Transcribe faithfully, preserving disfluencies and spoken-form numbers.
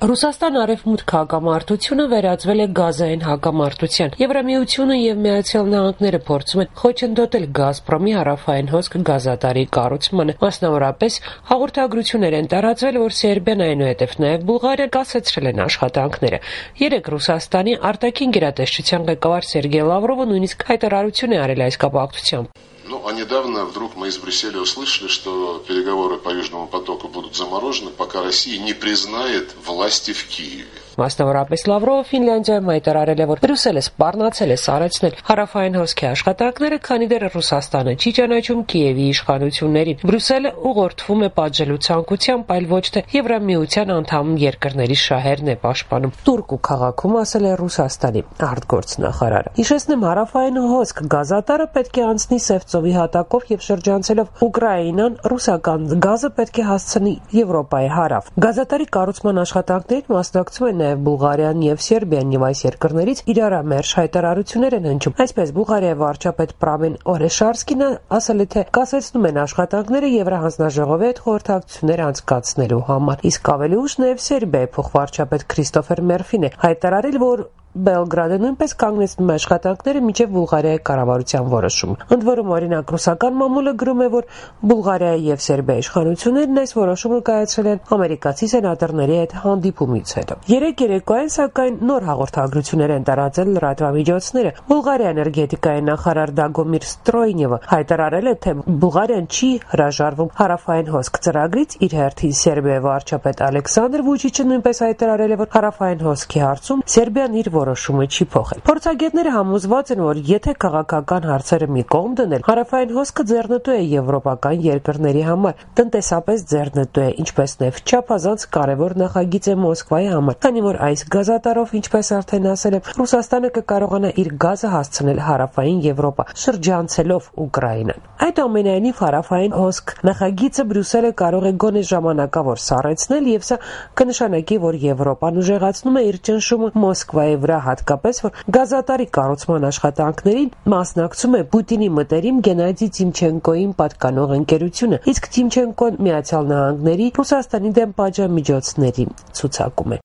Ռուսաստան արևմուտք հակամարտությունը վերածվել է գազային հակամարտության։ Եվրամիությունը եւ Միացյալ Նահանգները փորձում են խոչընդոտել Գազպրոմի հարավային հոսք գազատարի կառուցմանը։ Մասնավորապես հաղորդագրություններ են տարածվել, որ Սերբիան, այնուհետև նաեւ Բուլղարիան կասեցրել են աշխատանքները։ Երեք Ռուսաստանի արտաքին գերատեսչության ղեկավար Սերգեյ Լավրովը նույնիսկ հայտարարություն է արել այս կապակցությամբ։ Ну, а недавно вдруг мы из Брюсселя услышали, что переговоры по Южному потоку будут заморожены, пока Россия не признает власти в Киеве. Մասնավորապես Լավրովը Ֆինլանդիայում հայտարարել է, որ Բրյուսելը սպառնացել է սառեցնել հարավային հոսքի աշխատանքները, քանի դեռ Ռուսաստանը չի ճանաչում Կիևի իշխանություններին։ Բրյուսելը ուղղորդվում է պատժելու ցանկությամբ, այլ ոչ թե Եվրամիության անդամ երկրների շահերն է պաշտպանում։ Տուրկու քաղաքում ասել է Ռուսաստանի արտգործնախարարը։ Հիշեցնեմ, հարավային հոսք գազատարը պետք է անցնի Սև ծովի հատակով եւ շրջանցելով Ուկրաինան, ռուսական գազը պետք է հասցնի Եվրոպայի հարավ։ Գազատարի կառուցման աշխատանքներին մասնակցում են նաև Բուլղարիան եւ Սերբիան, եւ այս երկրներից իրարամերժ հայտարարություններ են հնչում։ Այսպես Բուլղարիայի վարչապետ Պրամեն Օրեշարսկին ասել է, թե կասեցնում են աշխատանքները Եվրահանձնաժողովի հետ խորհրդակցություններ անցկացնելու համար։ Իսկ ավելի ուշ նաև Սերբիայի փոխվարչապետ Քրիստոֆեր Մերֆին է հայտարարել, որ Բելգրադը նույնպես կանգնեցնում է աշխատանքները մինչև Բուլղարիայի կառավարության որոշումը։ Ընդ որում, օրինակ, ռուսական մամուլը գրում է, որ Բուլղարիայի եւ Սերբիայի իշխանություններն այս որոշումը կայացրել են ամերիկացի սենատորների հետ հանդիպումից հետո։ Երեք երեկոյան, սակայն, նոր հաղորդագրություններ են տարածել լրատվամիջոցները։ Բուլղարիա էներգետիկայի նախարար Դագոմիր Ստրոյնևը հայտարարել է, թե Բուլղարիան չի հրաժարվում հարավային հոսք ծրագրից։ Իր հերթին Սերբիայի վարչապետ Ալեքսանդր Վուչիչը նույնպես հայտարարել է, որ հարավային հոսքի հարցում Սերբիան իր որոշումը չի փոխել։ Փորձագետները համոզված են, որ եթե քաղաքական հարցերը մի կողմ դնել, հարավային հոսքը ձեռնտու է եվրոպական երկրների համար, տնտեսապես ձեռնտու է, ինչպես նաև չափազանց կարևոր նախագիծ է Մոսկվայի համար, քանի որ այս գազատարով, ինչպես արդեն ասել եմ, Ռուսաստանը կկարողանա իր գազը հասցնել հարավային Եվրոպա, շրջանցելով Ուկրաինան։ Այդուամենայնիվ, հարավային հոսք նախագիծը Բրյուսելը կարող է գոնե ժամանակավոր սառեցնել, եւ սա կնշանակի, որ Եվրոպան ուժեղացնում է իր ճնշումը Մոսկվայի վրա, հատկապես որ գազատարի կառուցման աշխատանքներին մասնակցում է Պուտինի մտերիմ Գենադի Տիմչենկոյին պատկանող ընկերությունը, իսկ Տիմչենկոն Միացյալ Նահանգների Ռուսաստանի դեմ պատժամիջոցների ցուցակում է։